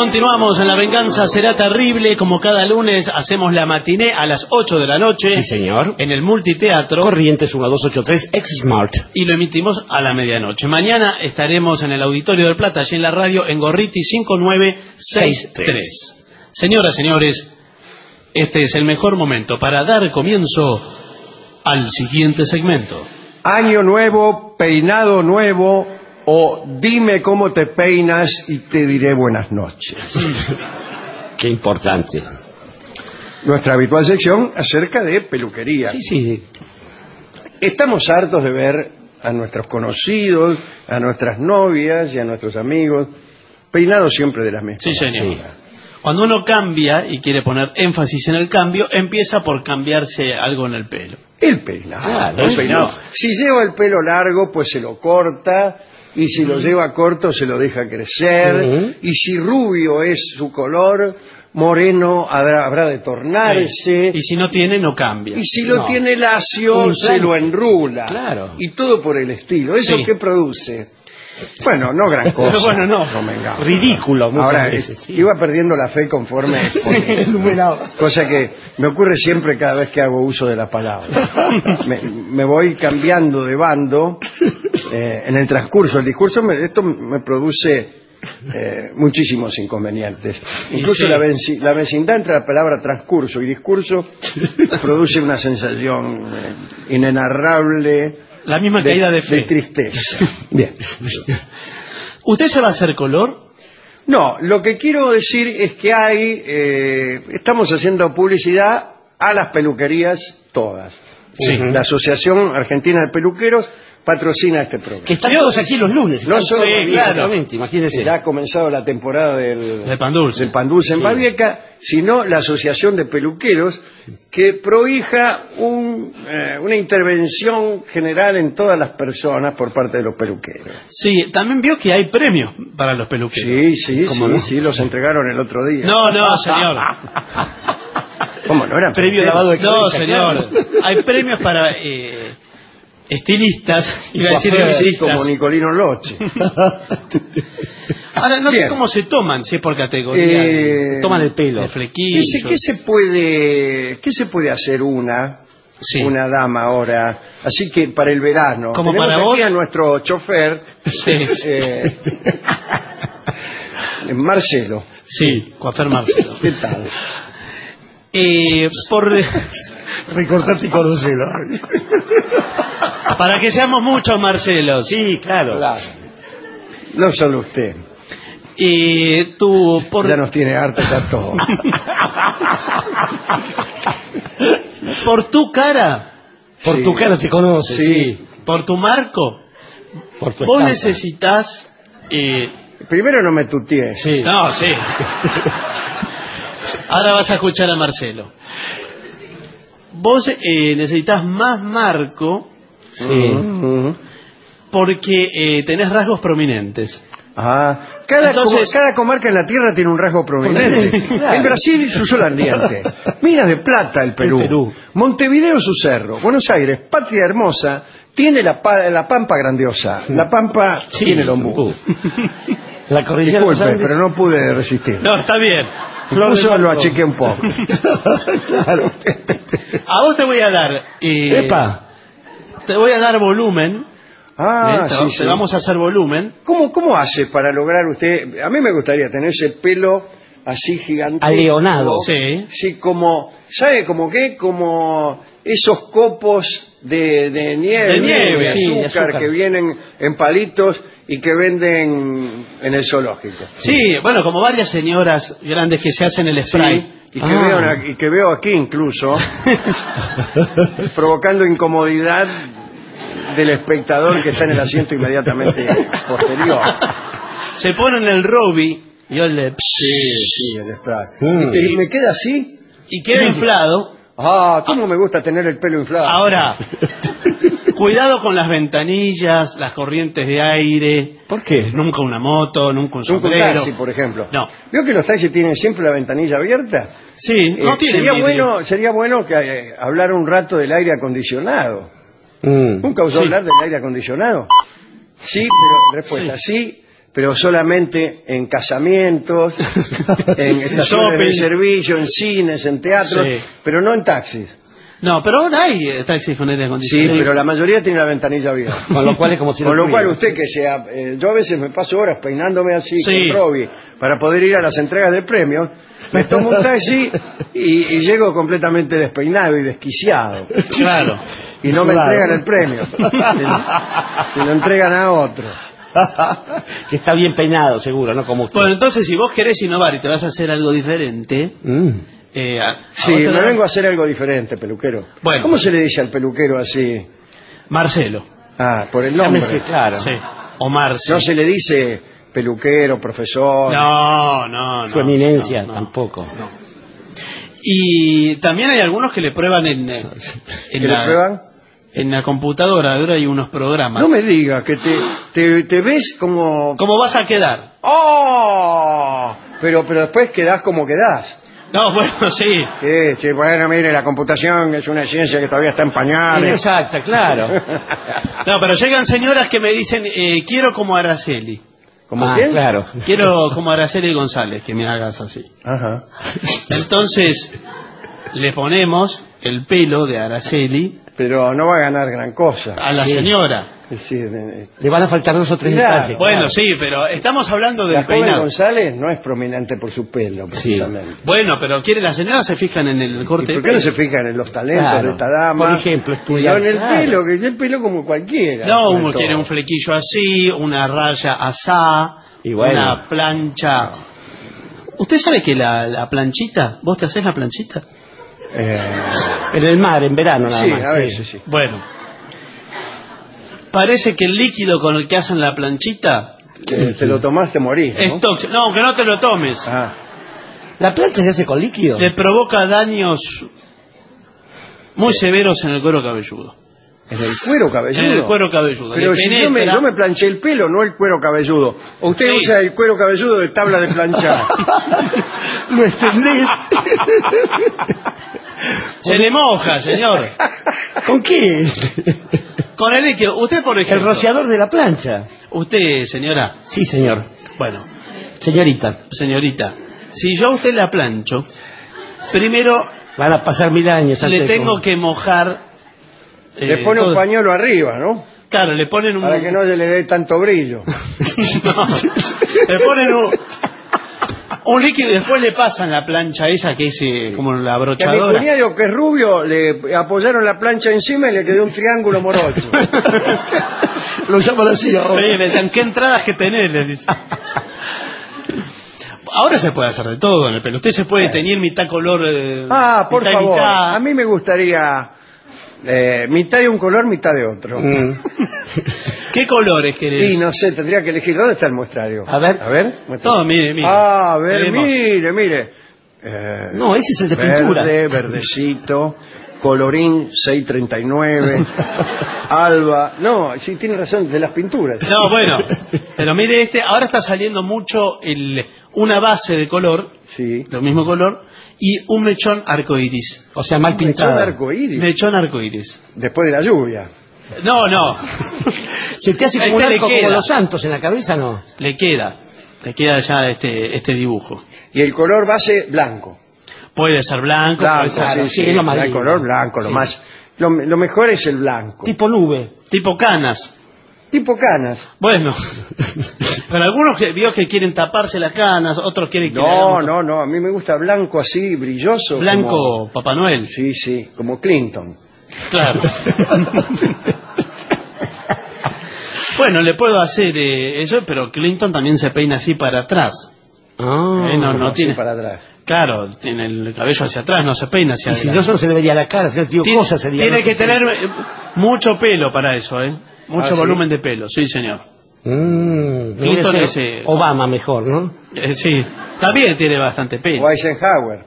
Continuamos en La Venganza Será Terrible. Como cada lunes hacemos la matiné a las 8 de la noche. Sí, señor. En el Multiteatro Corrientes 1283 ex Smart. Y lo emitimos a la medianoche. Mañana estaremos en el Auditorio del Plata, allí en la radio, en Gorriti 5963. Señoras, señores, este es el mejor momento para dar comienzo al siguiente segmento. Año nuevo, peinado nuevo, o dime cómo te peinas y te diré buenas noches. Qué importante. Nuestra habitual sección acerca de peluquería. Sí. Estamos hartos de ver a nuestros conocidos, a nuestras novias y a nuestros amigos peinados siempre de las mismas. Sí, señor. Sí. Cuando uno cambia y quiere poner énfasis en el cambio, empieza por cambiarse algo en el pelo. El peinado. Claro, El peinado. Si lleva el pelo largo, pues se lo corta. Y si lo lleva corto, se lo deja crecer. Y si rubio es su color, moreno habrá de tornarse. Sí. Y si no tiene, no cambia. Y si lo tiene lacio, se lo enrula. Claro. Y todo por el estilo. ¿Eso qué produce? Bueno, no gran cosa. Bueno, no. Ridículo muchas Ahora, veces. Sí. iba perdiendo la fe conforme ponía. Cosa que me ocurre siempre cada vez que hago uso de la palabra. Me voy cambiando de bando en el transcurso. El discurso, esto me produce muchísimos inconvenientes. Incluso sí. la vecindad entre la palabra transcurso y discurso produce una sensación inenarrable. La misma caída de fe. De tristeza. Bien. ¿Usted se va a hacer color? No, lo que quiero decir es que estamos haciendo publicidad a las peluquerías todas. Sí. La Asociación Argentina de Peluqueros patrocina este programa. Que están todos aquí los lunes. No solo claramente, imagínese. ya ha comenzado la temporada del pan dulce en Babieca, sino la Asociación de Peluqueros que prohija una intervención general en todas las personas por parte de los peluqueros. Sí, también vio que hay premios para los peluqueros. Sí, los entregaron el otro día. No, señor. ¿Cómo no eran Previo lavado de cabeza? No, señor. Claro. Hay premios para estilistas, iba a decir Sí, estilistas. como Nicolino Loche. Ahora, no sé Bien. cómo se toman, si es por categoría. Se toman el pelo. De flequillo. ¿Qué se puede hacer una dama ahora? Así que para el verano. Como tenemos para aquí vos. a nuestro chofer, Marcelo. Sí, coafer Marcelo. ¿Qué tal? Recortarte y conocelo. Para que seamos muchos Marcelos. Sí, claro. No solo usted. Tú, Ya nos tiene harto ya todo. por tu cara, Por tu cara te conoces, sí. por tu marco, Por tu vos estampa. necesitas... Primero no me tutees. Sí. No, sí. Ahora vas a escuchar a Marcelo. Vos necesitas más marco Sí. porque tenés rasgos prominentes. Cada comarca en la tierra tiene un rasgo prominente. Claro. En Brasil su sol ardiente, Minas de Plata el Perú, Montevideo su cerro, Buenos Aires, patria hermosa, tiene la pampa grandiosa, la pampa tiene el ombú. La cordillera de los Disculpe, Andes. pero no pude resistir. No, está bien. Incluso lo achiqué un poco. Claro. A vos te voy a dar... Epa. Te voy a dar volumen. Te vamos a hacer volumen. ¿Cómo hace para lograr usted? A mí me gustaría tener ese pelo así gigante. Aleonado. Sí. Sí, como, ¿sabe como qué? Como esos copos de nieve, de azúcar que vienen en palitos y que venden en el zoológico. Sí, bueno, como varias señoras grandes que se hacen el spray. Sí, y que veo aquí incluso, provocando incomodidad del espectador que está en el asiento inmediatamente posterior. Se ponen el Robbie y el de... Sí, el spray. ¿Y me queda así? Y queda inflado. Cómo me gusta tener el pelo inflado. Ahora, cuidado con las ventanillas, las corrientes de aire. ¿Por qué? Nunca una moto, nunca un Nunca un sombrero. taxi, por ejemplo. No. ¿Vio que los taxis tienen siempre la ventanilla abierta? Sí, no tiene sería bueno que hablar un rato del aire ¿Nunca usó hablar del aire acondicionado? Sí, pero respuesta, sí, pero solamente en casamientos, en estaciones de servicio, en cines, en teatros, Sí. pero no en taxis. No, pero ahora hay taxis con aire Sí, acondicionado. pero la mayoría tiene la ventanilla abierta. Con lo cual es como si Con no lo cual tuviera. usted que sea... yo a veces me paso horas peinándome así Sí. con Robbie para poder ir a las entregas de premios. Me tomo un taxi y llego completamente despeinado y desquiciado. Claro. Y no me Claro. entregan el premio. Se lo entregan a otro. Que está bien peinado, seguro, ¿no? Como usted. Bueno, entonces si vos querés innovar y te vas a hacer algo diferente... Sí, vos te me da- vengo a hacer algo diferente, peluquero. Bueno. ¿Cómo se le dice al peluquero así? Marcelo. Ah, por el nombre. Llámese, claro. Sí. O Marce. No se le dice peluquero, profesor. No. Su eminencia, no. tampoco. Y también hay algunos que le prueban en ¿Que le prueban? en la computadora. Ahora hay unos programas. No me digas que te ves como... ¿Cómo vas a quedar? ¡Oh! Pero después quedás como quedás. No, bueno, sí. Sí, bueno, mire, la computación es una ciencia que todavía está en pañales. Exacto, claro. No, pero llegan señoras que me dicen, quiero como Araceli. ¿Como Ah, quién? claro. Quiero como Araceli González, que me hagas así. Ajá. Entonces, le ponemos el pelo de Araceli Pero no va a ganar gran cosa. a la Sí. señora. Es decir, Le van a faltar 2 o 3 Claro. detalles. Bueno, claro. sí, pero estamos hablando la del joven peinado. González no es prominente por su pelo, precisamente. Bueno, pero la señora se fijan en el ¿Y corte por de qué no pelo. se fijan en los talentos Claro. de esta dama? Por ejemplo, estudiar, Y en el claro. pelo, que es el pelo como cualquiera. No, sobre uno todo. quiere un flequillo así, una raya asá, Y bueno. una plancha. ¿Usted sabe que la planchita, vos te haces la planchita? En el mar, en verano nada Sí, más. a veces sí. Bueno, parece que el líquido con el que hacen la planchita Te lo tomás, te morís, ¿no? es tóxico. No, que no te lo tomes. Ah, ¿La plancha se hace con líquido? Le provoca daños muy severos en el cuero cabelludo. ¿en el cuero cabelludo? En el cuero cabelludo. Pero Le si penetra. yo me planché el pelo, no el cuero cabelludo. ¿O usted Sí. usa el cuero cabelludo de tabla de planchar? ¿Lo extendés? Se le moja, señor. ¿Con qué? Con el líquido. Usted, por El ejemplo. rociador de la plancha. Usted, señora. Sí, señor. Bueno, Señorita, señorita. Si yo a usted la plancho, primero van a pasar 1000 años. antes le de tengo como- que mojar. Le pone un todo. pañuelo arriba, ¿no? Claro, le ponen un. Para que no se le dé tanto brillo. No. Le ponen un líquido y después le pasan la plancha esa que es como la Que a mi abrochadora. cuñado, que es rubio, le apoyaron la plancha encima y le quedó un triángulo morocho. Lo llaman así ahora. Oye, le decían, ¿qué entradas que tenés? Le dicen. Ahora se puede hacer de todo en el pelo. Usted se puede teñir mitad color. Ah, por mitad y favor. mitad. A mí me gustaría mitad de un color, mitad de otro. ¿Qué colores querés? Y no sé, tendría que elegir. ¿Dónde está el muestrario? A ver. muéstralo. Todo, mire. Ah, a ver, Tenemos- mire. No, ese es el de pintura. Verde, verdecito, colorín 639, alba. No, sí, tiene razón, de las pinturas. No, bueno, pero mire ahora está saliendo mucho una base de color, Sí. del mismo color, y un mechón arcoiris. O sea, mal Mechón pintado. arcoíris, Mechón arcoiris. después de la lluvia. No, ¿Se te hace A como un este le arco como queda. los santos en la cabeza, no? le queda ya este dibujo. Y el color base, blanco. Puede ser blanco, Blanco, puede ser claro, sí, sí, sí, es lo el amarillo. color blanco, lo Sí. más... Lo mejor es el blanco. Tipo nube. tipo canas. Tipo canas. Bueno, pero algunos vio que quieren taparse las canas, otros quieren que le No, hagamos no, a mí me gusta blanco así, brilloso. blanco como- Papá Noel. Sí, como Clinton. Claro. Bueno, le puedo hacer eso, pero Clinton también se peina así para atrás. Ah. No Como así tiene. para atrás. Claro, tiene el cabello hacia atrás, no se peina hacia Y si no, adelante. solo se le vería la cara, si no, tío, Tiene, cosas sería. tiene ¿no? que tener mucho pelo para eso, mucho ¿Ah, sí? volumen de pelo, sí, señor. Debería Clinton ser ese- Obama mejor, ¿no? Sí, también tiene bastante pelo. O Eisenhower.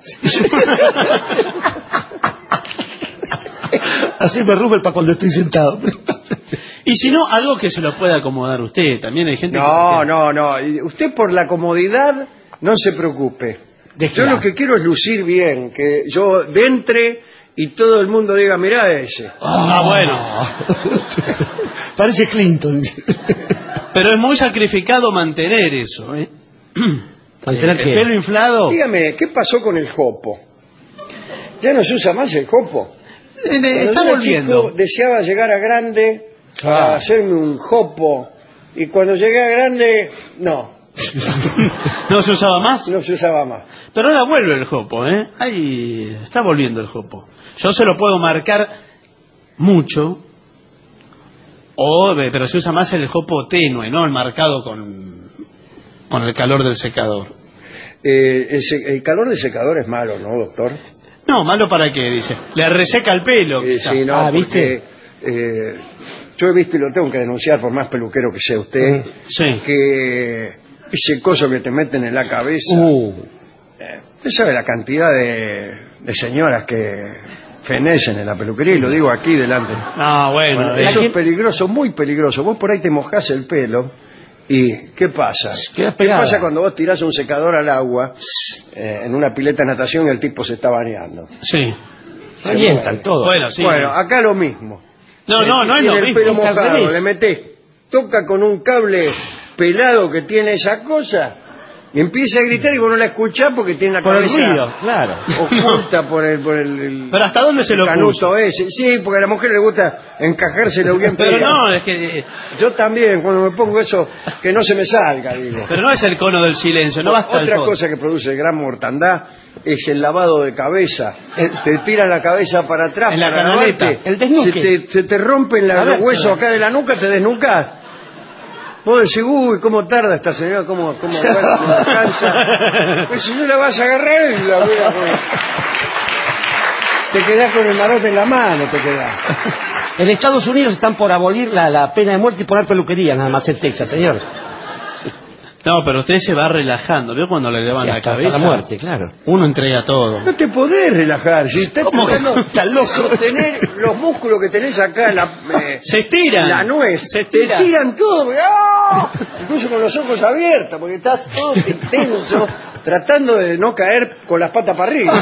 Así me Rubel para cuando estoy sentado. Y si no, algo que se lo pueda acomodar usted. También hay gente No, que... no. Y usted por la comodidad no se preocupe. Yo lo que quiero es lucir bien, que yo entre y todo el mundo diga, mirá ese. Ah, bueno. Parece Clinton. Pero es muy sacrificado mantener eso, ¿eh? ¿Mantener El qué? pelo inflado. Dígame, ¿qué pasó con el jopo? ¿Ya no se usa más el jopo? Está Cuando yo era volviendo. chico, deseaba llegar a grande para hacerme un jopo. Y cuando llegué a grande, no ¿No se usaba más? se usaba más. Pero ahora vuelve el jopo, ¿eh? Ahí está volviendo el jopo. Yo se lo puedo marcar mucho, pero se usa más el jopo tenue, ¿no? El marcado con el calor del secador. El calor del secador es malo, ¿no, doctor? No, malo para qué, dice. Le reseca el pelo. quizá. Sí, no, ¿viste? porque, yo he visto y lo tengo que denunciar por más peluquero que sea usted, Sí. que ese coso que te meten en la cabeza, usted sabe la cantidad de señoras que fenecen en la peluquería, y lo digo aquí delante. Ah, bueno. Eso es peligroso, muy peligroso. Vos por ahí te mojás el pelo y ¿qué pasa? Quedas ¿Qué pegada. pasa cuando vos tirás un secador al agua en una pileta de natación y el tipo se está bañando? Sí. Revientan todo. Bueno, sí. Bueno, acá lo mismo. No es Tiene lo el mismo. pelo Es al mojado, revés. le metés, toca con un cable pelado que tiene esa cosa y empieza a gritar y vos no la escuchás porque tiene la Por el cabeza ruido, claro. oculta por el Pero ¿hasta dónde se lo canuto puso? ese. Sí, porque a la mujer le gusta encajárselo bien Pero pegado. no, es que... Yo también, cuando me pongo eso, que no se me salga, digo. Pero no es el cono del silencio, no basta el Otra fondo. cosa que produce gran mortandad es el lavado de cabeza. Te tiran la cabeza para atrás, En la para canaleta. lavarte. El desnuque. Se te rompen A ver, los huesos acá de la nuca, te desnucas. Vos decís, uy, ¿cómo tarda esta señora? ¿Cómo cansa? Pues si no la vas a agarrar, la voy a poner. Te quedás con el marote en la mano, te quedás. En Estados Unidos están por abolir la pena de muerte y poner peluquería, nada más en Texas, señor. No, pero usted se va relajando. ¿Vio cuando le elevan Sí, la hasta cabeza? la muerte, claro. Uno entrega todo. No te podés relajar. Si estás ¿Cómo que tratando está loco? de sostener los músculos que tenés acá, Se estiran. la nuez, Se te estiran. tiran todo. ¡Ah! Incluso con los ojos abiertos, porque estás todo intenso, tratando de no caer con las patas para arriba.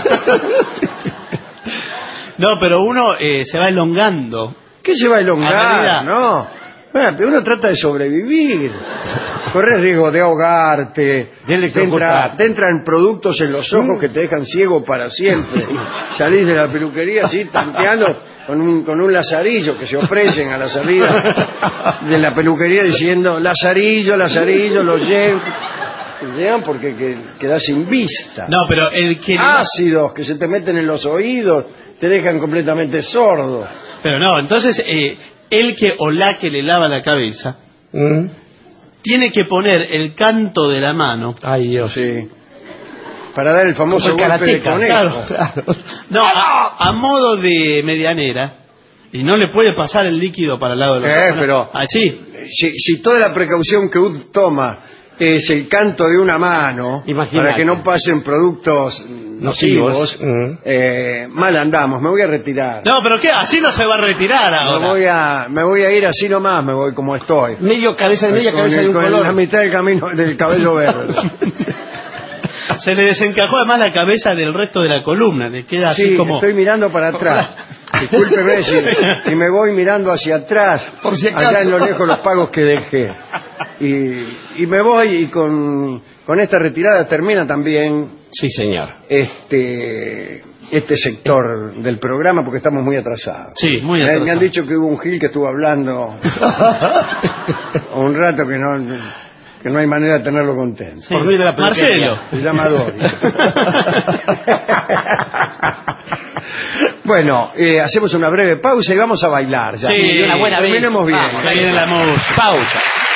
No, pero uno se va elongando. ¿Qué se va a elongar? A medida. No. Bueno, pero uno trata de sobrevivir. Corres riesgo de ahogarte, De te electrocutarte. entran productos en los ojos que te dejan ciego para siempre. Salís de la peluquería así, tanteando con un lazarillo que se ofrecen a la salida de la peluquería diciendo lazarillo, lo llevo. Te llevan porque quedás sin vista. No, pero el que... Ácidos que se te meten en los oídos te dejan completamente sordo. Pero no, entonces el que o la que le lava la cabeza tiene que poner el canto de la mano. Ay, Dios. Sí. Para dar el famoso Como el golpe de karateca, conejo. Claro. No, a modo de medianera. Y no le puede pasar el líquido para el lado de los ojos. Pero Así. si toda la precaución que usted toma es el canto de una mano, Imagínate. para que no pasen productos nocivos, mal andamos. Me voy a retirar. No, pero ¿qué? Así no se va a retirar ahora. Me voy a ir así nomás, me voy como estoy. Media cabeza de un Con color. la mitad del camino del cabello verde. Se le desencajó además la cabeza del resto de la columna. Le queda así Sí, como... estoy mirando para atrás. Discúlpeme si me voy mirando hacia atrás, Por si acaso. allá en lo lejos los pagos que dejé. Y me voy y con esta retirada termina también Sí, señor. este sector del programa porque estamos muy atrasados. Sí, muy Me han atrasado. dicho que hubo un Gil que estuvo hablando un rato que no hay manera de tenerlo contento. Sí. Por medio de la peluquería. Marcelo. Se llama Dory. Bueno, hacemos una breve pausa y vamos a bailar. Ya. Sí, Una buena vez. Terminemos bien. Vamos, Ahí viene la música. Pausa.